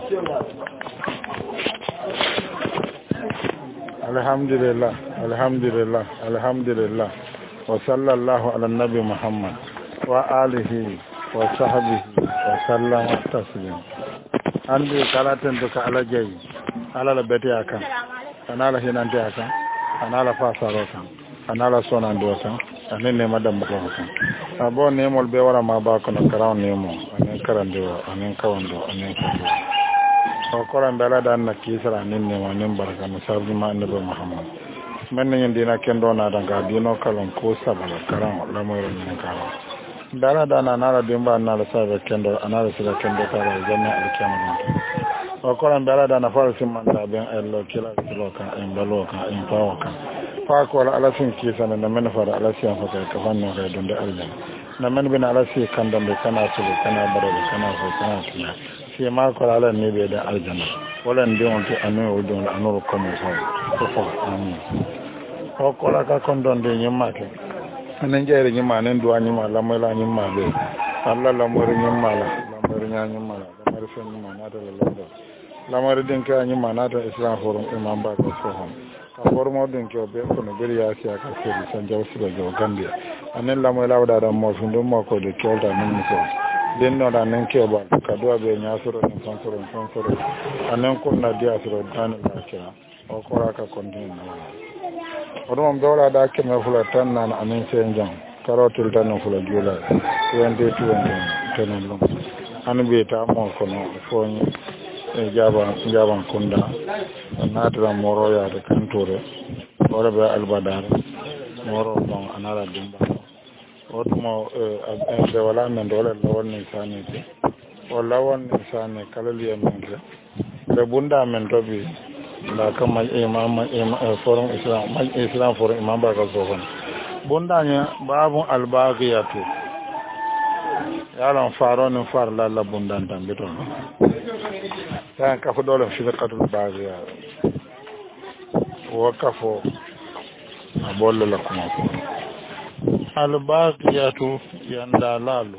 alhamdulillah wa sallallahu ala nabi Muhammad wa alihi wa sahbihi wa sallama taslima andi kalaten to ka ala jayi ala la beti akan anala hinante akan anala fasaro kan anala sonando kan anen ne madam ko kan abo ne mol be wara ma ba ko no karaw ne mo anen karando anen kawando anen kawando o koran dala dan na kisara nin ne mo nin baraka no sabbi ma annabi Muhammad men ne dina kendo na danga dino kalon ko sabala karam la mo ron karam dala dana nala dimba nala sabe kendo anala sila kendo tara janna alkiyama o koran dala dana farsi man da ben ello kila kan en balo kan en pawo kan fa ko ala sin kisana na men fara ala sin fa ka fanno ga donde aljan na men bin ala sin kandambe kana sulu kana barade kana so kana tiya si ma ko ala ne be da aljanna wala ndi on to anu o don anu ko mo so amin o ko la ka kondon de nyima ke anen jere nyima nen do nyima la mo la nyima be alla la mo nyima la mo nyima la mo fen nyima na da la do la mo den ka nyima na da islam forum imam ba ko so hon ka formo den ko be ko no beri ya siya ka se san jaw su do gambia anen la mo la wada da mo fundo mo ko de kolta nen so den no da nen ke ba ka do be nya soro nen soro anen ko na dia soro dan la kira o ko ra ka kontin odom dola da ke me fula tan nan anen sen jam karotul tan no fula jula 22 tan lum an be ta mo ko no fo ni e jaban kunda anatra moro ya de kantore ora be albadar moro don anara dimba otumo be wala men dole lawon ni sanete o lawon ni sane kalali men be bunda men to bi da kama imam forum islam forum imam ba ka so bunda nya babu albaqiyatu yaron faro ni far la bundan tan beto tan ka fo dole fi qatul baqiya wa kafo abollo la kuma ko albaqiyatu yanda lalu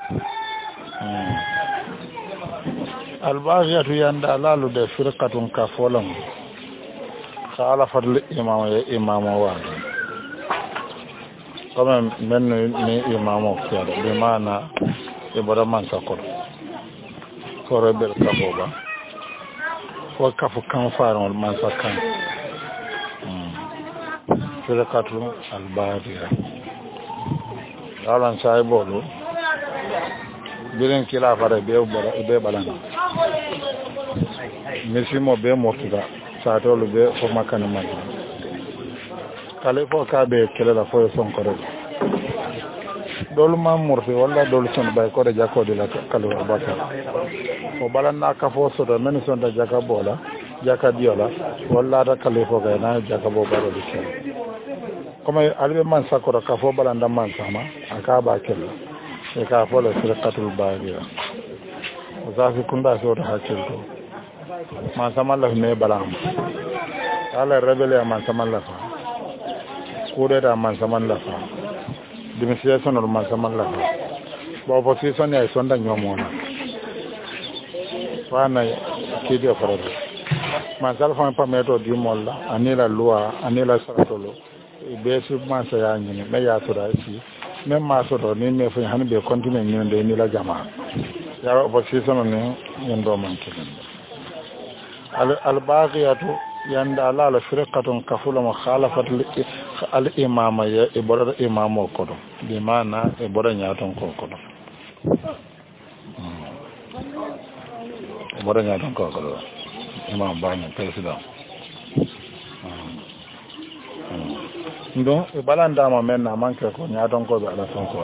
albaqiyatu yanda lalu de firqatun kafolam khalafat imam wa comme men ni imam ko be mana ibrahim sakor kore bel kafoba wa kafu kan faron man sakan firqatu albaqiyya alan sai bolo bilen kila fara be balan misimo be motuda sa tolu be fo makana man kale fo ka be kele la fo son ko dolu ma murfi wala dolu son bay ko de jakko de la kalu abaka o balan na ka fo so do men son da jaka bola jaka diola wala da kale fo ga na jaka bo baro de comme albe man sakoro ka fo balan da man sama aka ba kele e ka fo le firqatul baqiya zafi kunda so da hakil to man sama la ne balam ala rebele man sama la fa kure da man sama la fa demonstration or man sama la fa bo opposition ya sonda nyomona wana kidio farado man sal fa pa meto di molla anila loi anila saratolo be su man sa ya nyini me ya to da ci même ma so do ni me fa han be continue ni de ni la jama ya opposition ne yendo man kidan al baqiyatu yanda la la firqatun kafula mukhalafat al imama ya ibara imamo ko do bi mana ibara nyaton ko do ibara nyaton ko do imam bani president ndo balanda ma men na manke ko nyaton ko be ala ton ko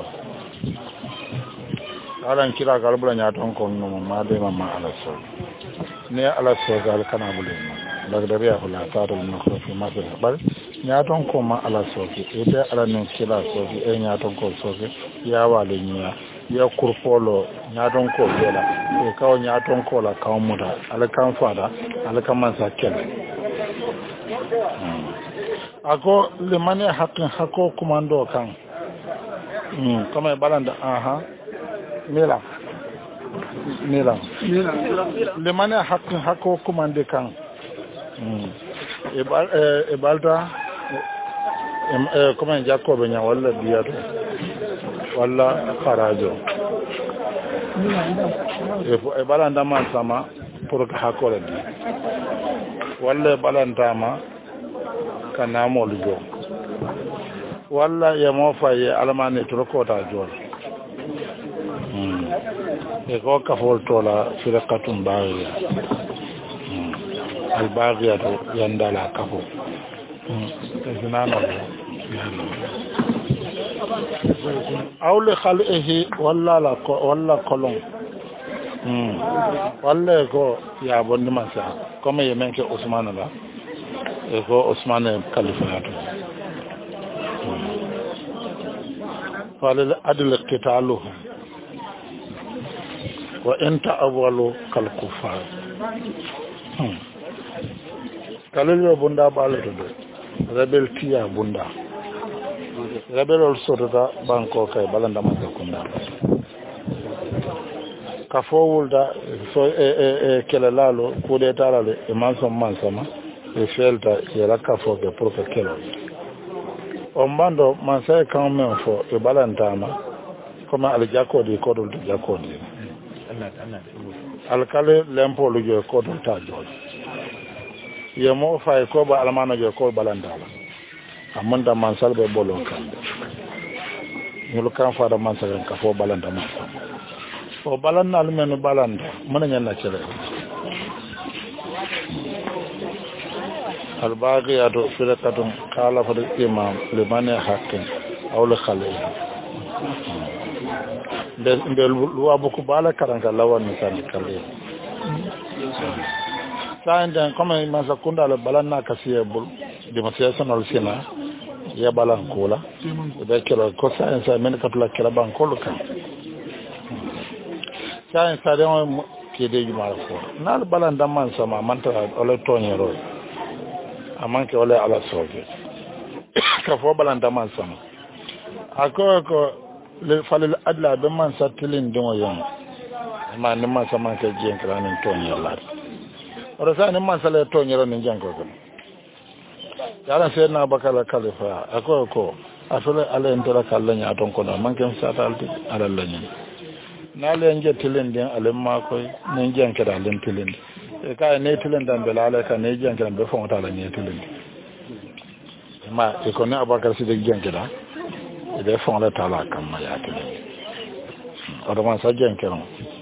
alan kira galbula nyaton ko no ma de ma ala so ne ala so gal kana bulema lagdariya hula taru na kofi masu bar nyaton ko ma ala so ki ede ala ne kila so ki e nyaton ko so ki ya wale nya ya kurpolo nyaton ko bela e kawo nyaton ko la kawo muda ala kan fada ala kan man sakele ako le mane hakin hako komando kan kama balanda aha mila nila le mane hakko commande kan e balta comment jakkoɓe ña walla biyato walla farajo e ɓalandaman sama pour que hakkole di walla e ɓalantama ka namolu jo walla yemo faye alamane toro kota jool e ko kafol tola firqatum baghiya al baghiya to yandala kafo zinano awle khalihi walla kolon walla ko ya bonni masa comme yemen ke Ousmane la e ko Ousmane kalifato wala adl qitalu wa anta awwalu kal kufar kalelo bunda balato de rebel tiya bunda rebel also da banko kay balanda man ko kunda ka fowulda so kele lalo kude tarale e mansom mansama e felta e rakka fo ke pour que kelo on bando man sai quand même fo e balantama comme al jakodi ko dol jakodi al kale lempo lu jo ko dol ta jo yemo fay ko ba almana jo ko balantala amanda man salbe bolo kande ñulu kan faada man sagan ka fo balanda man o balanna almenu balanda mona ñanna cere albaqiyatu firqatun qala fa imam liman haqqin aw li khali be luwa buku bala karanga lawan ni kan kale sanda comme man sakunda le balanna kasiye bul demonstration al sina ya balan kola be kelo ko sa men katula kala ban kolo kan sa de ke de jumala ko nal balan man sama manta ole tonyero amanke ole ala soge ka fo balan man sama ko le falil adla be man satilin dongo yon ma ni man sama ke jen kranin tonyero la ora sa ni man sale tonyero ni janko ko yala se na bakala khalifa ko afole ala entera kallanya ton ko man ken satalti ala lanyi na le nje tilen den ale ma ko ne jenke da len tilen e ka ne tilen dan be la ka ne jenke dan be fon ta la ne tilen ma e ko ne abakar si de jenke da e be fon la ta la kam ma ya tilen o man sa jenke non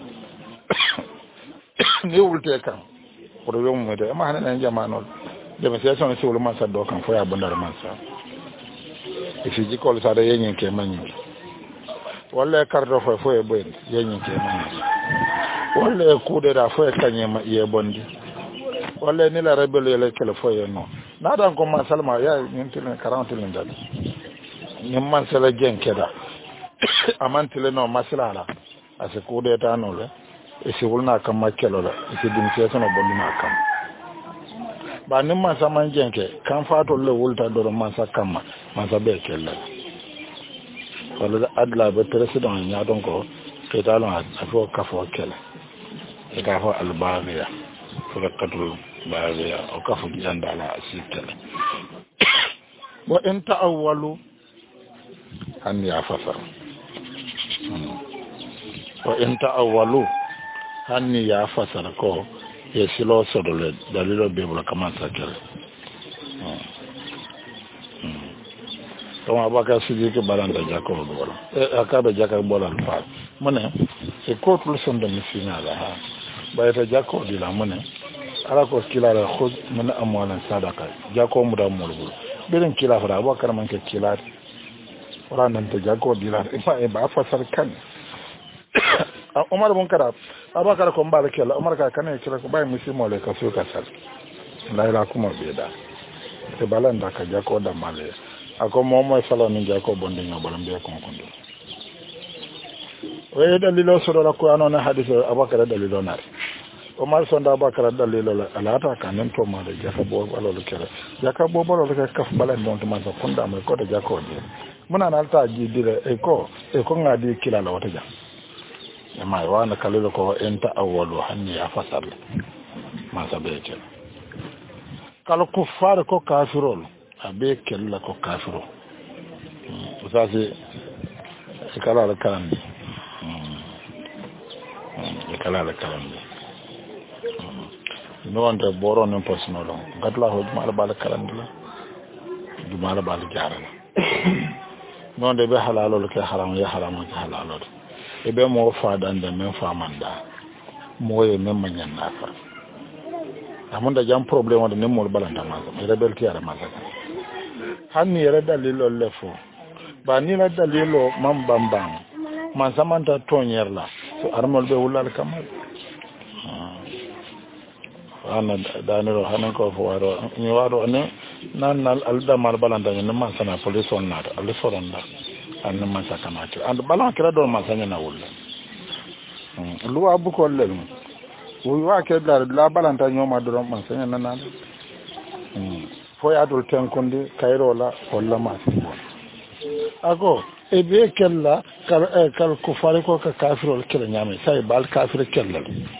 ni wulte kan ko yo mo de ma hanen jama'no de me se son si wul man sa do kan fo ya bundar man sa e fi jikol sa de yenyen ke manyi walla kardo fo e boy yenyin ke manyi walla kude da fo e kanyema ye bondi walla ni la rebel ye le kele fo ye no na dan ko man salma ya nyintile 40 lin dal ni man sala jenke da amantile no masilala ase kude ta no le e si wulna kam makelo la e si dim se sono bondi ma kam ba ni man sa man jenke kan fato le wulta do man sa kam man sa be kella wala adla be president nya don ko ke dalon afo kafo kella e ka ho albania firqatul baghiya o kafo jandala asitel wa in ta'awwalu an ya fasar wa in ta'awwalu an ya fasar ko ye silo sodole dalilo be bula kama sakere to abaka sidi ke balanda jako do wala akaba jaka bolan fa mone e ko tul sonde misina la ha bayta jako di la mone ala ko kila la khud min amwalan sadaqa jako mu da mulbul birin kila fa abakar man ke kila wala nan to jako di la e ba fasar kan Omar bon kara abakar ko mbale kala Omar ka kanay kila ko bay musimo le ka so ka sal layla kuma beda te balanda ka jako da male ako momo sala ni jako bonde ngabal mbe ko kondo we dalilo soro la ko anona hadith abakar dalilo nar Omar sonda abakar dalilo la alata kanen to ma de jaka bo balolo kala jaka bo balolo ka kaf balan don to ma ko kunda ma ko de jako de muna na alta ji dire e ko ngadi kila la wata ja ma wana kalilo ko enta awwalu hanni ya fasal ma sabete kala kuffar ko kafirol abe kella ko kafiro usasi kala la kalandi kala la kalandi no wonde boro non posno lo gadla ho juma bala kalandi la juma bala jarala non de be halalo ke haram ya haram ke halalo e be mo faadande men famanda moye men manyan nafa amunda jam problème wonde nem mo balanta ma e rebel ti ara ma hanni yere dalilo lefo ba ni la dalilo mam bambam man samanta tonyer la so armol be wulal kamal ana daniro hanan ko fo waro ni waro ne nan alda mal balanta ni man sana police on nata al soronda an man sakamati and balan kira do man sanya na wulla luwa bu ko lelu wa ke la balanta nyoma do man sanya na nan fo ya dol ten konde kayro la walla ma ako e be kella kal ko fare ko ka kafirol kella nyame sai bal kafir kella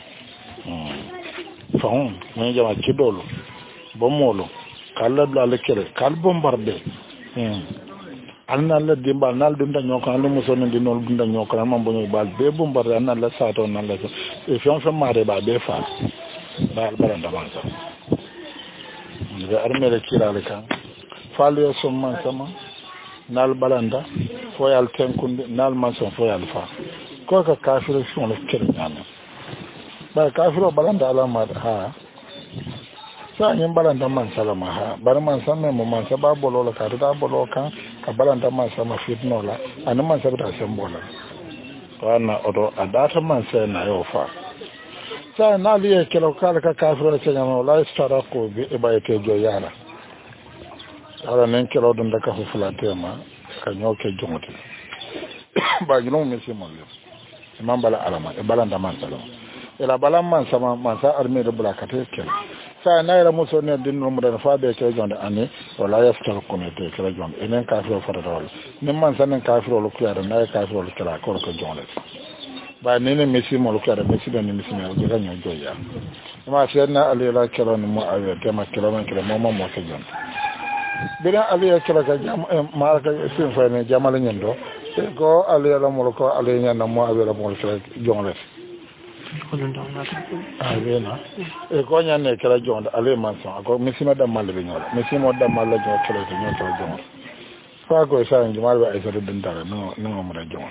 fahum men jama kidolo bomolo kala do ala kella kal bombarde anna la dimbal nal dunda nyoko anu musono di nol dunda nyoko am bonyo bal be bombarde anna la sato nan la e fion fa mare ba be fa bal balanda man sa da armere kirale kan falio somman sama nal balanda foyal tenkunde nal manson foyal fa ko ka kafiro fon le kirnyana ba kafiro balanda ala ma ha sa nyim balanda man salama ha bar man samme mo man saba bolo la ka ta bolo kan ka balanda man sama fitno la an man sabta sembola wana odo adata man sai na yo fa sa na liye kelo kala ka kafiro ce nyama la istara ko be e bayete jo yana ala nen kelo dum da ka fu fulatema ka nyoke jongote ba gino mi se mo le imam bala alama e balanda man salama ila balan man sama man sa arme de bula ka te kel sa na ira muso ne din no mudan fa be ke jonde ane wala yastar ko ne te kala jonde enen kafiro fara dawal nim man sanen kafiro lo kuyara na kafiro lo kala ko jonde ba nene mesi mo lokara mesi da mesi me o ga nyo joya ma se na ali la kero ni mo awe te ma kero man kero mo mo se jon bira ali ya kero ka ma ka sin fa ne jamal nyendo ko ali la mo ko ali nyanda mo awe la mo kero jon le ko don don na awe na e ko nyane kero jon ali man so ko mesi ma da mal be nyola mesi mo da mal la jon kero to nyo to jon fa ko sa ngi mal ba ay sa dun dara no mo da jon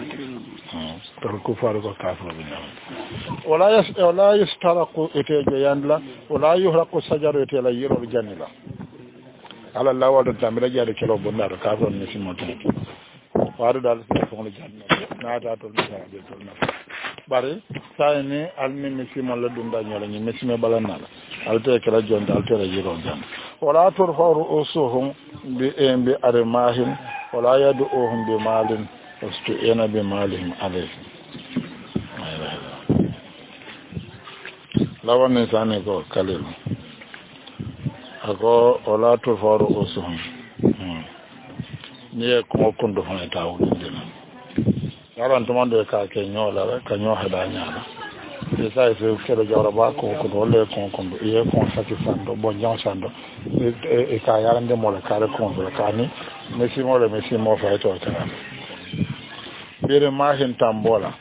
الكفار والكافر ولا يسترق إتيجو يندلا ولا يهرق السجر إتيلا يرو الجنلا على الله ودن تامر جاري كيلو بندار كافر نسي موتين وارد على سيكون الجنة ناتا تولنا بيتولنا bari sayni almi misi mo la dunda nyola ni misi me balanala alte kala jonda alte la yiro jam wala turfaru usuhum bi armahin wala yaduhum bi malin واستئنا بمالهم عليه لو أن إنسان يقول كليل أقول ولا تفارق أسهم نيه كم كنت هنا تاول دينا يلا أنتم عندك كأنيو لا كأنيو هذا نيالا إذا يصير كذا جربا كم ولا كم إيه كم ساتي ساندو بنجان ساندو إكايا عندي مولا كاره كم ولا كاني ميسي مو فايتو كذا bere mahin tambola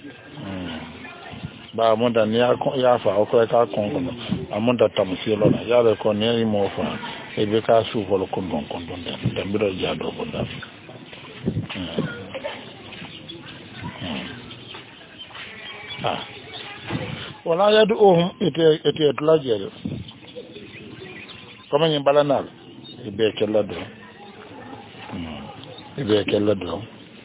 ba mun da ni ya fa ko ka kon amunda tamsilo na ya ko ne mo fa e be ka su ko kondon da biro jado ko da wala yaduhum ite tlajere comme ni balanal e be kella do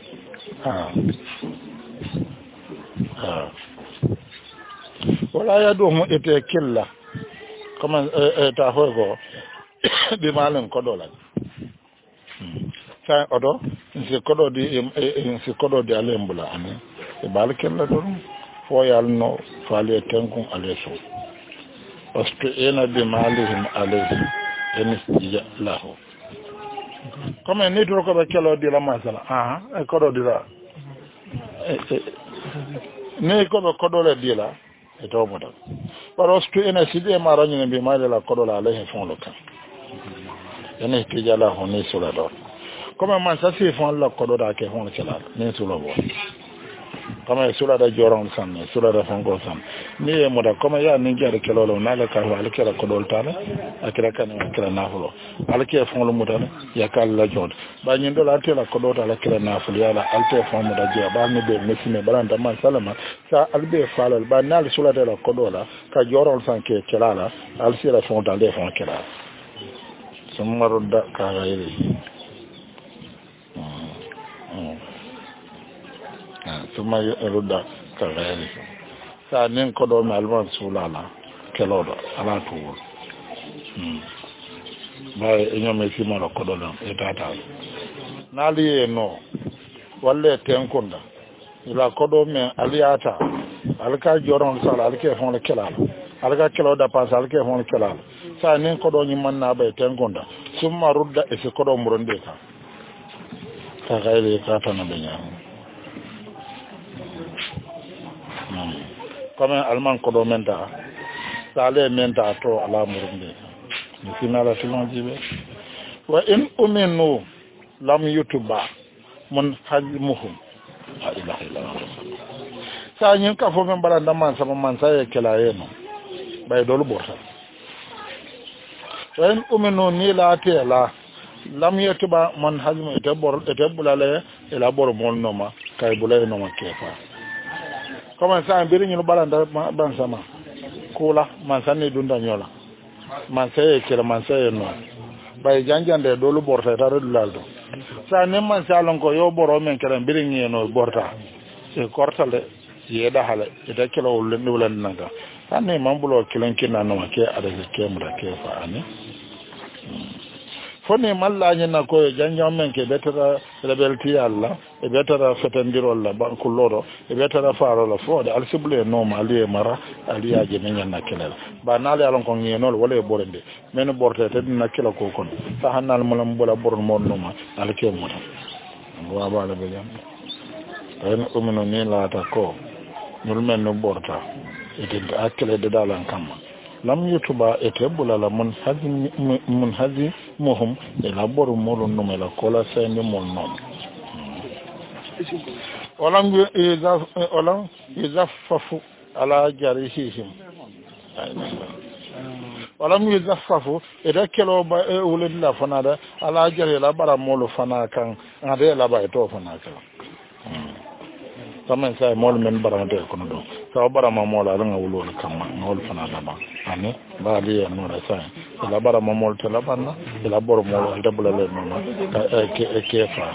wala yaduhum ite killa comme ta hogo bi malen ko dola sa odo si kodo di alembula ane e bal kella do fo yalno fale tenkun aleso osto ena bi malihim alayhi enis lahu comme ni to ko be kelo di la masala e kodo di la ne ko be kodole dila e to moda paro stu ena sidi ma ranyi be ma la kodola alayhi fon lo kan ene tijala honi sura do comme man sa si fon la kododa ke hon cela ne sulo bo comme sura da joron san sura da fon go san ni e moda comme ya ni jare kelolo na la ka wal kera kodol tane akira kan akira nafulo al ke fon lo moda ya kal la jod ba nyin do la te la kodota la kera nafulo ya la al te fon moda je ba ni be mesime balanda man salama sa albe falal ba nal sura da la kodola ka joron san ke kelala al sira fon da le fon kelala sumaru da ka gairi suma rudda ka gairi sa nin ko do malman sulala kelodo ala tuwo bay enyo me sima ro ko do lam e tata nali e no walle tenkunda ila ko do me aliata alka joron sala alke fon le kelala alka kelo da pas alke fon le kelala sa nin ko do nyimman na bay tenkunda suma rudda e se ko do muronde ka gairi ka tan be nyam comme alman ko do menta sale menta to ala murumbe ni finala tilon jibe wa in uminu lam yutuba mun hajmuhum la ilaha illallah sa nyin ka fo men baranda man sama man sa e kala yeno bay dolu borta wa in uminu ni la tela lam yutuba man hajmu ete bulale ela bor mon noma kay bulay noma kefa comment ça mbiri ñu balanda ban sama kula man sanni dunda ñola man sey kila man sey no bay janjande do lu borta ta redulal do sa ne man salon ko yo boro men kala mbiri ñi no borta e kortale yeda hale ida kila wul ni wulan nanga sanni man bulo kilan kinna no ke ada ke mura ke fa ani foni malla nyina ko janjam men ke betara rebelti alla e betara fetandirol la ban kuloro e betara faro la fode al sible no mali mara ali aje men nyana kelal ba nale alon ko ngenol wala e borende men borte te dina kila ko kon sa hanal mulam bola boron mon no ma al ke mo wa ba la be jam en umino ni la ta ko mul men no borta e de akele de dalan kam lam yutuba etebula la mun hazi muhum ila boru molo numela kola sende mon nom olam yuzaffafu ala jarihihim olam yuzaffafu ida kelo ba ulil la fanada ala jari la bara molo fana kan ade la ba to fana kan tamen sai mol men barante kono do sa bara ma mola nga wulol kamma ngol fana daba ani ba li no ra sai la bara ma mol to la banna la bor mol dabula le no ke fa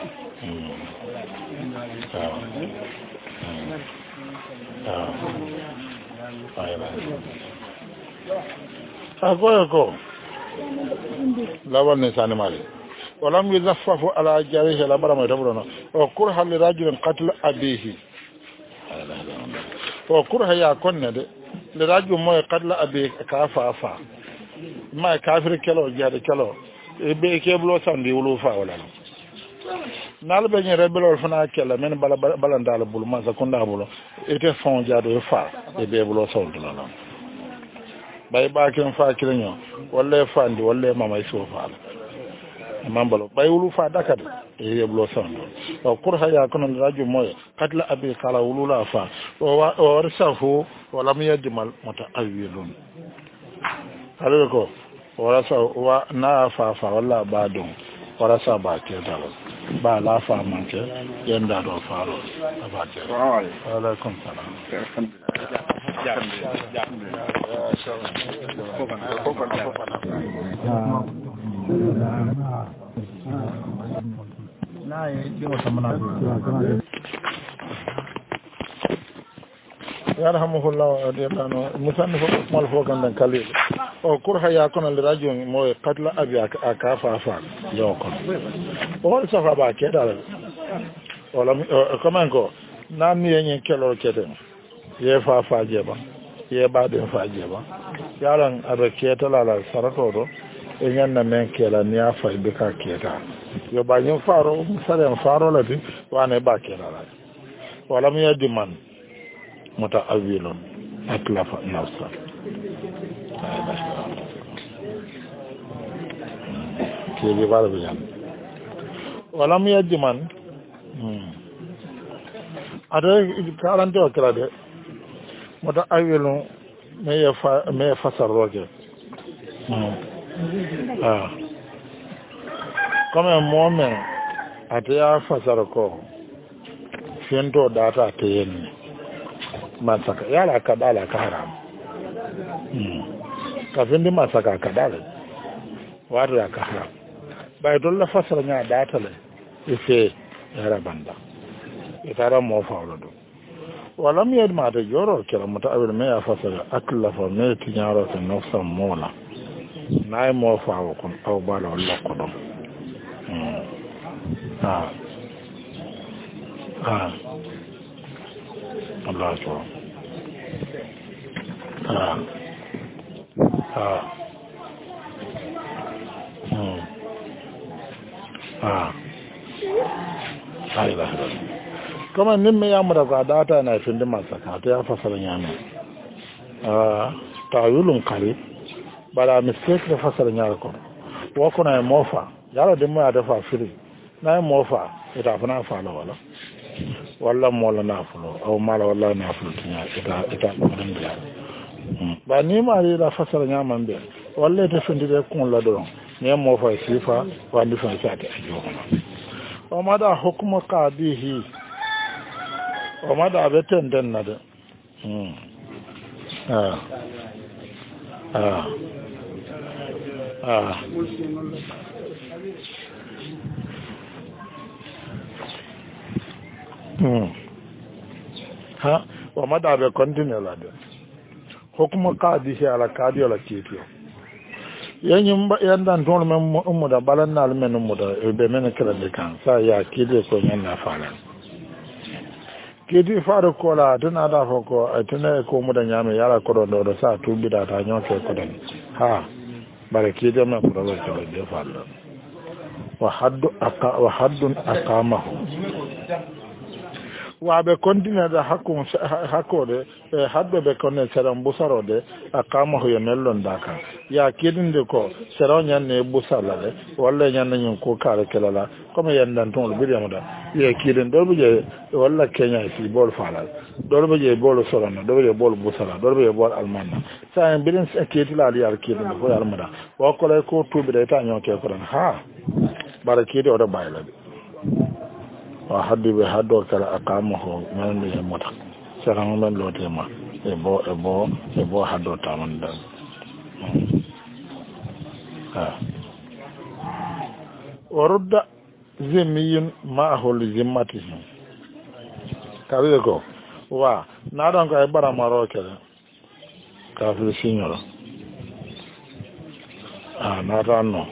ko lawan ne sani mali walam yuzaffafu ala jarihi la bara ma dabula no o kurha li rajulin qatl abihi to kurha ya konne de le radio moy qadla abi ka fa ma kafir kelo jade kelo e be keblo sandi wulu fa wala nal be nyere belo fana kella men bala ndal bul ma zakunda bulo ete fon jado e fa e be blo sawdu la bay ba ken fa kirenyo walla fandi walla mama iso fa mambalo bay wulu fa dakade e yeblo sawdu o kurha ya kono radio moy qadla abi kala wulu la fa o warsahu wala mi yadmal mutaawilun halo ko warasa wa na fa wala ba don warasa ba ke dalo ba la fa manke yanda do faro ba ke wa alaikum salam na yi samana yarhamuhullah radiyallahu musannif mal fokan dan kalil o kurha ya kono le radio moy qatla abi akafa fa yo kon o safa ba ke dal wala comment ko na mi yen kelo keten ye fa je ba ye ba de fa je ba yaran abe keta la sarato do e nyanna men kela ni afa be ka keta yo ba nyin faro sare faro la bi wane ba kela la wala mi yadi man muta'awwilun atlafa nafsa kiri bala biyan walam yajman ada karante o kala de muta'awwilun me fasar roke comme moment ata fasar ko fiento data ta yin masaka yara ka dala ka haram kafin di masaka ka dala wada ka haram bai dole fasara nya data le ife yara banda itara mo fawlo do walam yad ma da joro kira mutawil me ya fasara aklafa me tinyaro ka nafsa mola nay mo fawo kun aw bala wala ko dum Allah akbar kama nimme ya mura data na findi masaka ta ya fasara nyame tawilun kare bara mistake da fasara nyara ko wako na mofa yaro dimmo ya dafa firi na mofa ita fana fala wala mola na fulo aw mala wala na fulo tinya ita barin da ba ni ma ri da fasara nyama mbe walla ta findi de kun la do ne mofa sifa wa ndi fa ta ta jo o ma da hukmu qadihi o ma da beten den na da wa mada be continue la de hukuma qadi shi ala qadi ala kitiyo yanyin yandan ton men ummu da balan na men ummu da be men kala de kan sa ya kidi ko nyen na fala kidi faro ko la tana da fa ko tana ko mu da nyame yara ko do sa tubi da ta nyoke ko dan bare kidi men ko do ko de fala wa haddun aqamahu wa be continue da hakode haddo be konne seram busarode akama ho yonellon daka ya kidinde ko seronya ne busala de walla nyanna nyun ko kare kelala comme yandan ton bi yamuda ya kidin do bije walla kenya si bol falal do bije bol sorona do bije bol busala do bije bol almanna sa en bidin seketila ali al kidin ko almada wa ko le ko tubi de ta nyoke ko barakidi o do bayla wa haddi be haddo kala aqamahu man be mota saran man lotema e bo haddo tamanda warudda zimmiyin ma'ahu li zimmatihi kabe ko wa na don ko e bara maro kala kafir signoro na ranno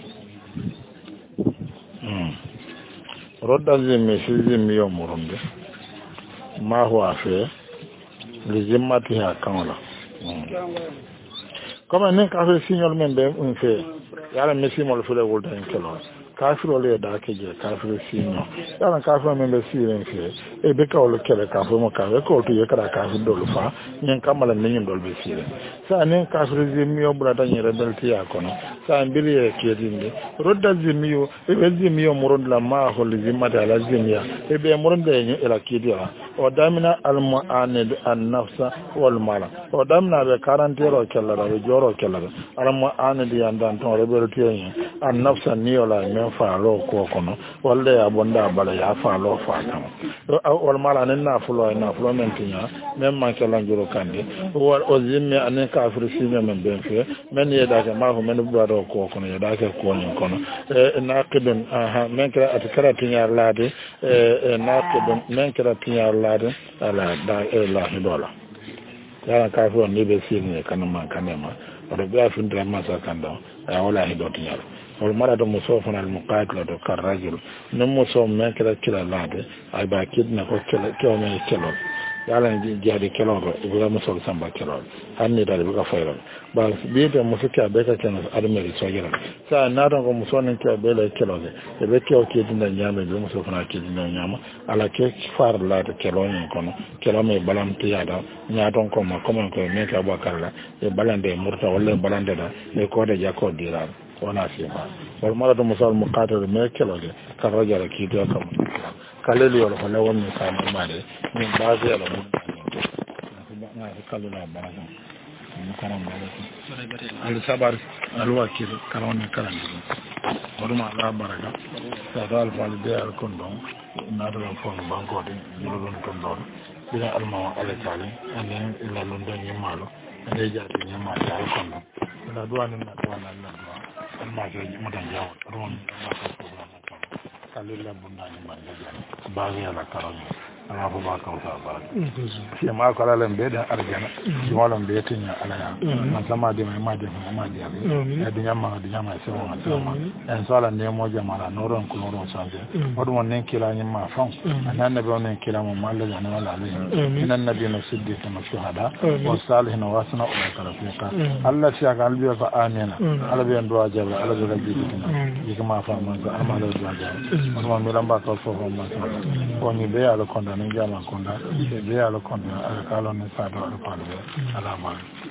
rodda zimmi si zimmi yo murunde ma huwa fe li zimmati ha kanla comme nen ka fe signol men be un fe yala mesimol fele wolta en kelo kafiro le da keje kafiro signol yala kafiro men be siren fe e be ka wol kele kafiro mo ka ko to ye kala kafiro dol fa nyen kamala nen dol be siren sa nen kafiro zimmi yo brata ni rebelti ya kono sa mbiri e kedinde rodda zimmi yo e be zimmi yo muronde la ma ho li zimmata ala zimmiya e be muronde ni ela kidira o damina al mu'anid an nafsa wal mala o damna be karantero kellara be joro kellara al mu'anid yandan ton rebelti ni an nafsa ni ola men fa lo ko kono walla ya bonda bala ya fa lo fa tam wal mala nen na fulo men tinya men man kelan joro kande wal o zimmi an kafir sinne men ben fe men yeda ka ma ho men buado ko kono yeda ka ko ni kono naqidun men kra atkara tinya lade naqidun men kra tinya lade ala da ilahi dola ya kafir ni be sinne kanama kanema o be afin drama sa kando wala hi dotinya والمرأة مصوفنا المقاتلة كالرجل نمصوم ما كلا كلا لعبة أبا كدنا كلا كلا yala ni jadi kelon ro ibra musol samba kelon hanni dal buka fayral ba biete musuka be ka kenan armeri sojira sa na don ko musonin ke be le kelon e be ke o ke dinda nyama be muso fana ke dinda nyama ala ke far la de kelon kono kelon me balamti yada nya don ko ma ko me ka bakalla e balande murta wala balande da e ko de jako dirar wana sifa wal mara do musal muqatar me kelon ka rajara ki do kam kaleli wala wala wonni ka made min baase ala mun na kallu la baraka mu karam baraka al sabar al wakil karawne karam waduma la baraka sa dal valide al kondon na do fon banko de jilon kondon bila alma ala tali ane ila london yimalo ane jaati nyama al kondon la duwan na duwan na duwan alma je mudan jawo ron kalilla bunda ni mandaja baagi ala karami ala ko ba ka sa ba fi ma ko ala lembe da arjana ci wala be tinya ala ya man sama de ma de ya de nyama se wona sama en sala ne mo jamala noron ko noron sanje wadu mon nen kila ni ma fon anan nabi on kila mo malla ya wala alayhi minan nabiyina siddiqina shuhada wa salihin wa asna ulaka rafiqa allah ya ga albi fa amina ala be ndo ajaba ala be rabbi dina ma fa man ga amala do ajaba mo mi lamba ko fo ma ko ni be ala konda ni jama konda be ala konda ala kala ni sa do ala pa ala ma